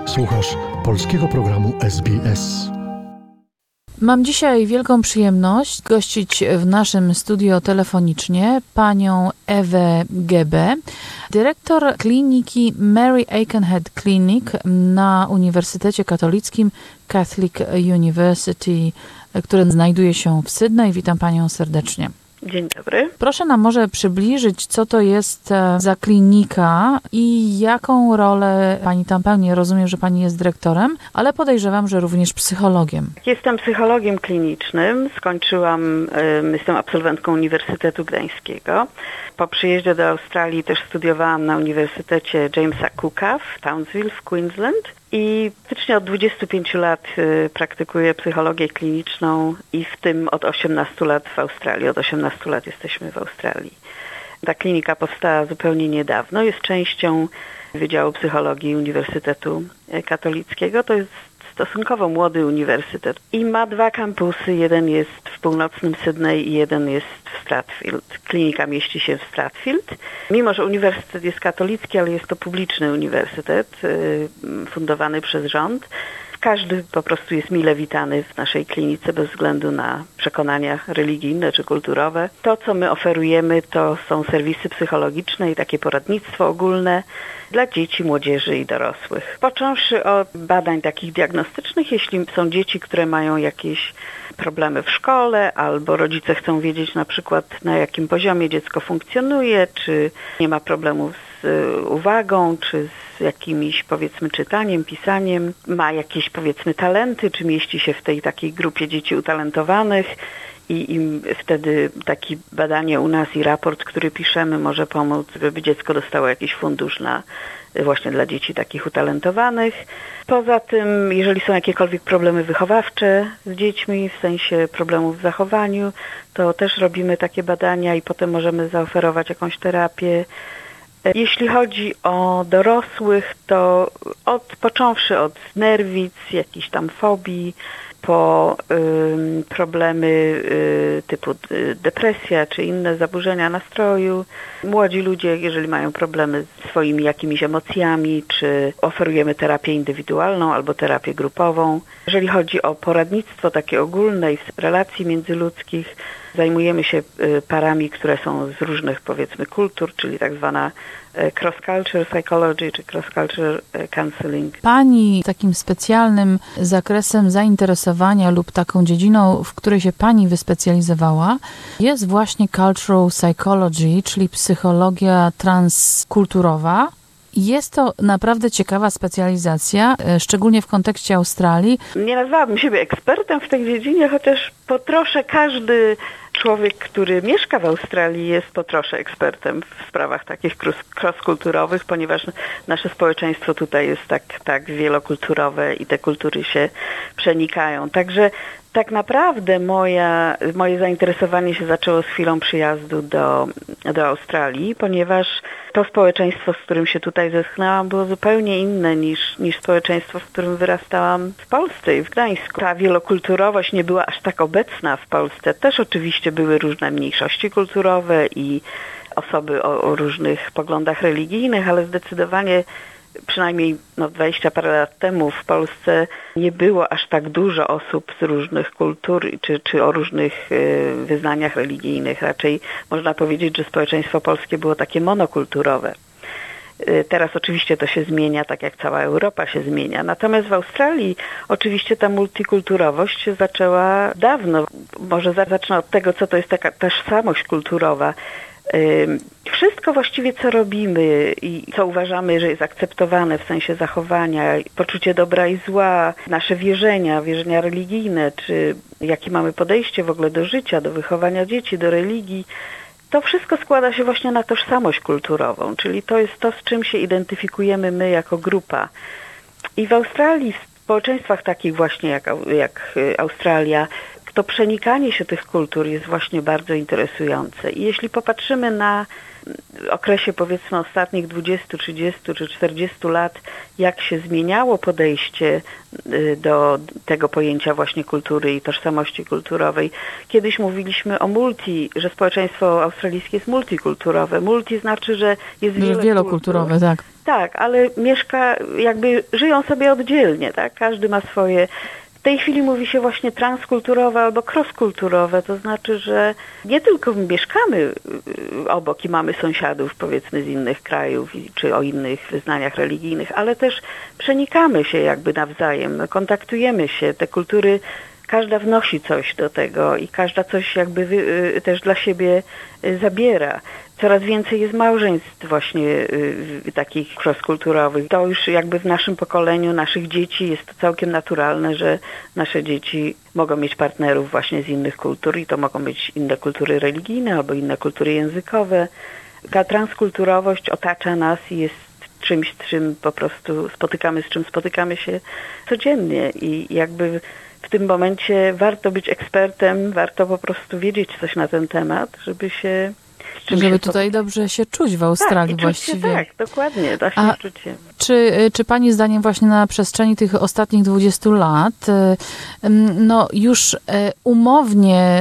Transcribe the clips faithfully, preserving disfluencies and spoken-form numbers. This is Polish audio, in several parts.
Słuchasz polskiego programu S B S. Mam dzisiaj wielką przyjemność gościć w naszym studio telefonicznie panią Ewę Gebę, dyrektor kliniki Mary Aikenhead Clinic na Uniwersytecie Katolickim Catholic University, który znajduje się w Sydney. Witam panią serdecznie. Dzień dobry. Proszę nam może przybliżyć, co to jest za klinika i jaką rolę pani tam pełni. Rozumiem, że pani jest dyrektorem, ale podejrzewam, że również psychologiem. Jestem psychologiem klinicznym. Skończyłam, jestem absolwentką Uniwersytetu Gdańskiego. Po przyjeździe do Australii też studiowałam na Uniwersytecie Jamesa Cooka w Townsville w Queensland. I praktycznie od dwudziestu pięciu lat y, praktykuję psychologię kliniczną i w tym od osiemnastu lat w Australii. Od osiemnastu lat jesteśmy w Australii. Ta klinika powstała zupełnie niedawno. Jest częścią Wydziału Psychologii Uniwersytetu Katolickiego. To jest stosunkowo młody uniwersytet i ma dwa kampusy. Jeden jest w północnym Sydney i jeden jest w Strathfield. Klinika mieści się w Strathfield. Mimo że uniwersytet jest katolicki, ale jest to publiczny uniwersytet y, fundowany przez rząd. Każdy po prostu jest mile witany w naszej klinice bez względu na przekonania religijne czy kulturowe. To, co my oferujemy, to są serwisy psychologiczne i takie poradnictwo ogólne dla dzieci, młodzieży i dorosłych. Począwszy od badań takich diagnostycznych, jeśli są dzieci, które mają jakieś problemy w szkole, albo rodzice chcą wiedzieć na przykład, na jakim poziomie dziecko funkcjonuje, czy nie ma problemów z uwagą, czy z jakimś, powiedzmy, czytaniem, pisaniem, ma jakieś, powiedzmy, talenty, czy mieści się w tej takiej grupie dzieci utalentowanych. I im wtedy takie badanie u nas i raport, który piszemy, może pomóc, żeby dziecko dostało jakiś fundusz na właśnie dla dzieci takich utalentowanych. Poza tym, jeżeli są jakiekolwiek problemy wychowawcze z dziećmi, w sensie problemów w zachowaniu, to też robimy takie badania i potem możemy zaoferować jakąś terapię. Jeśli chodzi o dorosłych, to od, począwszy od nerwic, jakichś tam fobii, po y, problemy y, typu y, depresja czy inne zaburzenia nastroju. Młodzi ludzie, jeżeli mają problemy z swoimi jakimiś emocjami, czy oferujemy terapię indywidualną albo terapię grupową. Jeżeli chodzi o poradnictwo takie ogólne i w relacji międzyludzkich, zajmujemy się y, parami, które są z różnych, powiedzmy, kultur, czyli tak zwana cross-culture psychology czy cross-culture counseling. Pani takim specjalnym zakresem zainteresowania lub taką dziedziną, w której się pani wyspecjalizowała, jest właśnie cultural psychology, czyli psychologia transkulturowa. Jest to naprawdę ciekawa specjalizacja, szczególnie w kontekście Australii. Nie nazwałabym siebie ekspertem w tej dziedzinie, chociaż po trosze każdy człowiek, który mieszka w Australii, jest po trosze ekspertem w sprawach takich cross-kulturowych, ponieważ nasze społeczeństwo tutaj jest tak, tak wielokulturowe i te kultury się przenikają. Także tak naprawdę moja, moje zainteresowanie się zaczęło z chwilą przyjazdu do, do Australii, ponieważ to społeczeństwo, z którym się tutaj zetknęłam, było zupełnie inne niż, niż społeczeństwo, w którym wyrastałam w Polsce i w Gdańsku. Ta wielokulturowość nie była aż tak obecna w Polsce. Też oczywiście były różne mniejszości kulturowe i osoby o, o różnych poglądach religijnych, ale zdecydowanie przynajmniej no, dwadzieścia parę lat temu w Polsce nie było aż tak dużo osób z różnych kultur czy, czy o różnych y, wyznaniach religijnych. Raczej można powiedzieć, że społeczeństwo polskie było takie monokulturowe. Y, teraz oczywiście to się zmienia, tak jak cała Europa się zmienia. Natomiast w Australii oczywiście ta multikulturowość się zaczęła dawno. Może zacznę od tego, co to jest taka tożsamość kulturowa. Wszystko właściwie, co robimy i co uważamy, że jest akceptowane w sensie zachowania, poczucie dobra i zła, nasze wierzenia, wierzenia religijne, czy jakie mamy podejście w ogóle do życia, do wychowania dzieci, do religii, to wszystko składa się właśnie na tożsamość kulturową, czyli to jest to, z czym się identyfikujemy my jako grupa. I w Australii, w społeczeństwach takich właśnie jak, jak Australia, to przenikanie się tych kultur jest właśnie bardzo interesujące. I jeśli popatrzymy na okresie powiedzmy ostatnich dwudziestu, trzydziestu czy czterdziestu lat, jak się zmieniało podejście do tego pojęcia właśnie kultury i tożsamości kulturowej. Kiedyś mówiliśmy o multi, że społeczeństwo australijskie jest multikulturowe. Multi znaczy, że jest wiele wielokulturowe, kultur. tak. Tak, ale mieszka, jakby żyją sobie oddzielnie, tak? Każdy ma swoje. W tej chwili mówi się właśnie transkulturowe albo crosskulturowe, to znaczy, że nie tylko mieszkamy obok i mamy sąsiadów powiedzmy z innych krajów czy o innych wyznaniach religijnych, ale też przenikamy się jakby nawzajem, no, kontaktujemy się, te kultury, każda wnosi coś do tego i każda coś jakby wy, też dla siebie zabiera. Coraz więcej jest małżeństw właśnie y, takich crosskulturowych. To już jakby w naszym pokoleniu, naszych dzieci jest to całkiem naturalne, że nasze dzieci mogą mieć partnerów właśnie z innych kultur i to mogą być inne kultury religijne albo inne kultury językowe. Ta transkulturowość otacza nas i jest czymś, z czym po prostu spotykamy, z czym spotykamy się codziennie i jakby w tym momencie warto być ekspertem, warto po prostu wiedzieć coś na ten temat, żeby się... Żeby tutaj dobrze się czuć w Australii tak, właściwie. Się, tak, dokładnie, da się A czuć się. Czy, czy Pani zdaniem właśnie na przestrzeni tych ostatnich dwudziestu lat, no już umownie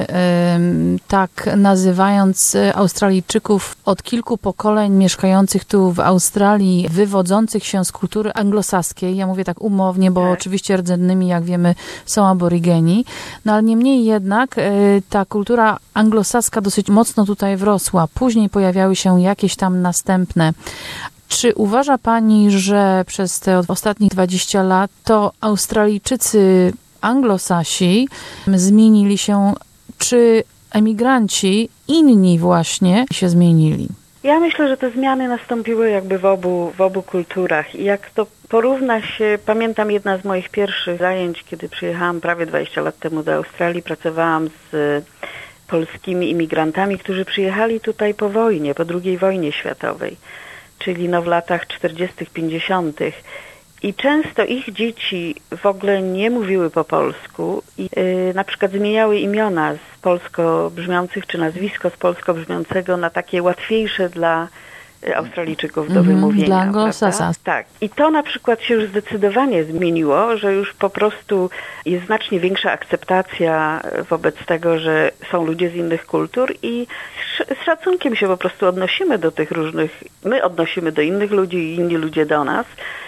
tak nazywając Australijczyków od kilku pokoleń mieszkających tu w Australii, wywodzących się z kultury anglosaskiej, ja mówię tak umownie, bo tak. Oczywiście rdzennymi, jak wiemy, są aborygeni, no ale niemniej jednak ta kultura anglosaska dosyć mocno tutaj wrosła. Później pojawiały się jakieś tam następne. Czy uważa Pani, że przez te ostatnich dwadzieścia lat to Australijczycy anglosasi zmienili się, czy emigranci inni właśnie się zmienili? Ja myślę, że te zmiany nastąpiły jakby w obu, w obu kulturach i jak to porówna się, pamiętam jedna z moich pierwszych zajęć, kiedy przyjechałam prawie dwadzieścia lat temu do Australii, pracowałam z polskimi imigrantami, którzy przyjechali tutaj po wojnie, po drugiej wojnie światowej, czyli no w latach czterdziestych, pięćdziesiątych. I często ich dzieci w ogóle nie mówiły po polsku i yy, na przykład zmieniały imiona z polsko brzmiących, czy nazwisko z polsko brzmiącego na takie łatwiejsze dla Australijczyków do wymówienia. Dla anglosasa. Tak. I to na przykład się już zdecydowanie zmieniło, że już po prostu jest znacznie większa akceptacja wobec tego, że są ludzie z innych kultur i z szacunkiem się po prostu odnosimy do tych różnych, my odnosimy do innych ludzi i inni ludzie do nas.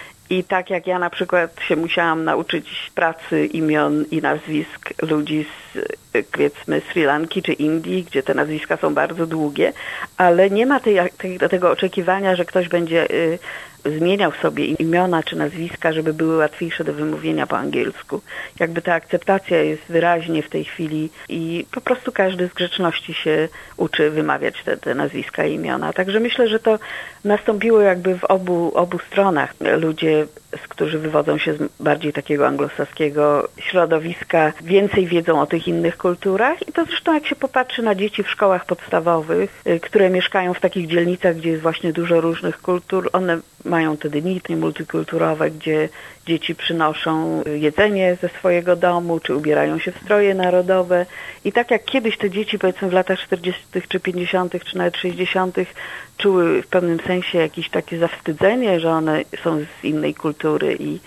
I tak jak ja na przykład się musiałam nauczyć pracy imion i nazwisk ludzi z, powiedzmy, Sri Lanki czy Indii, gdzie te nazwiska są bardzo długie, ale nie ma tej, tej, tego oczekiwania, że ktoś będzie y, zmieniał sobie imiona czy nazwiska, żeby były łatwiejsze do wymówienia po angielsku. Jakby ta akceptacja jest wyraźnie w tej chwili i po prostu każdy z grzeczności się uczy wymawiać te, te nazwiska i imiona. Także myślę, że to nastąpiło jakby w obu, obu stronach. Ludzie, z którzy wywodzą się z bardziej takiego anglosaskiego środowiska, więcej wiedzą o tych innych kulturach i to zresztą jak się popatrzy na dzieci w szkołach podstawowych, które mieszkają w takich dzielnicach, gdzie jest właśnie dużo różnych kultur, one mają te dni multikulturowe, gdzie dzieci przynoszą jedzenie ze swojego domu, czy ubierają się w stroje narodowe. I tak jak kiedyś te dzieci, powiedzmy w latach czterdziestych czy pięćdziesiątych, czy nawet sześćdziesiątych czuły w pewnym sensie jakieś takie zawstydzenie, że one są z innej kultury i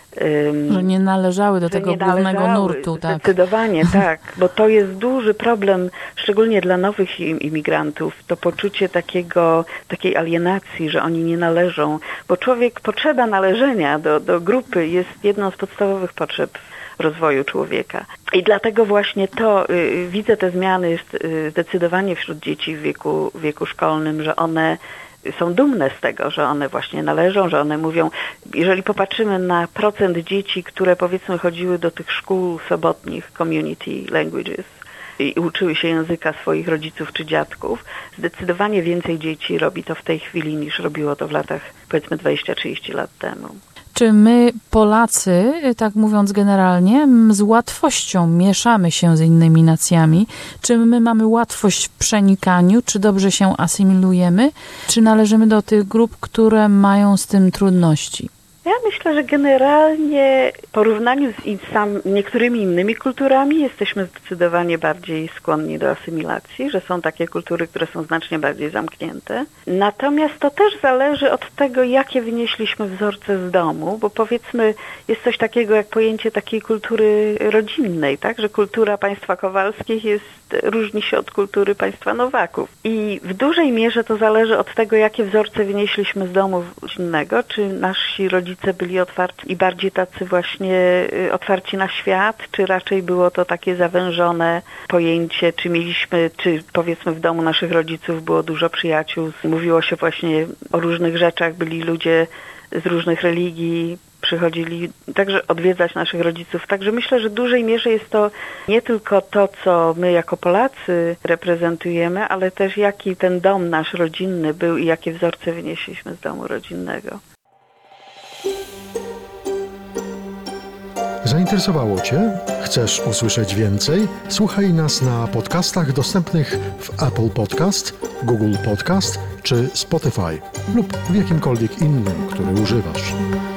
Um, że nie należały do tego głównego nurtu. Tak. Zdecydowanie, tak, bo to jest duży problem, szczególnie dla nowych imigrantów, to poczucie takiego, takiej alienacji, że oni nie należą, bo człowiek, potrzeba należenia do, do grupy jest jedną z podstawowych potrzeb rozwoju człowieka. I dlatego właśnie to, y, widzę te zmiany jest, y, zdecydowanie wśród dzieci w wieku, w wieku szkolnym, że one są dumne z tego, że one właśnie należą, że one mówią, jeżeli popatrzymy na procent dzieci, które powiedzmy chodziły do tych szkół sobotnich, community languages i uczyły się języka swoich rodziców czy dziadków, zdecydowanie więcej dzieci robi to w tej chwili niż robiło to w latach powiedzmy dwadzieścia trzydzieści lat temu. Czy my, Polacy, tak mówiąc generalnie, z łatwością mieszamy się z innymi nacjami? Czy my mamy łatwość w przenikaniu? Czy dobrze się asymilujemy? Czy należymy do tych grup, które mają z tym trudności? Ja myślę, że generalnie w porównaniu z in, sam, niektórymi innymi kulturami jesteśmy zdecydowanie bardziej skłonni do asymilacji, że są takie kultury, które są znacznie bardziej zamknięte. Natomiast to też zależy od tego, jakie wynieśliśmy wzorce z domu, bo powiedzmy jest coś takiego jak pojęcie takiej kultury rodzinnej, tak, że kultura państwa Kowalskich jest, różni się od kultury państwa Nowaków. I w dużej mierze to zależy od tego, jakie wzorce wynieśliśmy z domu rodzinnego, czy nasi rodzice byli otwarci i bardziej tacy właśnie otwarci na świat, czy raczej było to takie zawężone pojęcie, czy mieliśmy, czy powiedzmy w domu naszych rodziców było dużo przyjaciół, mówiło się właśnie o różnych rzeczach, byli ludzie z różnych religii, przychodzili także odwiedzać naszych rodziców. Także myślę, że w dużej mierze jest to nie tylko to, co my jako Polacy reprezentujemy, ale też jaki ten dom nasz rodzinny był i jakie wzorce wynieśliśmy z domu rodzinnego. Zainteresowało Cię? Chcesz usłyszeć więcej? Słuchaj nas na podcastach dostępnych w Apple Podcast, Google Podcast czy Spotify lub w jakimkolwiek innym, który używasz.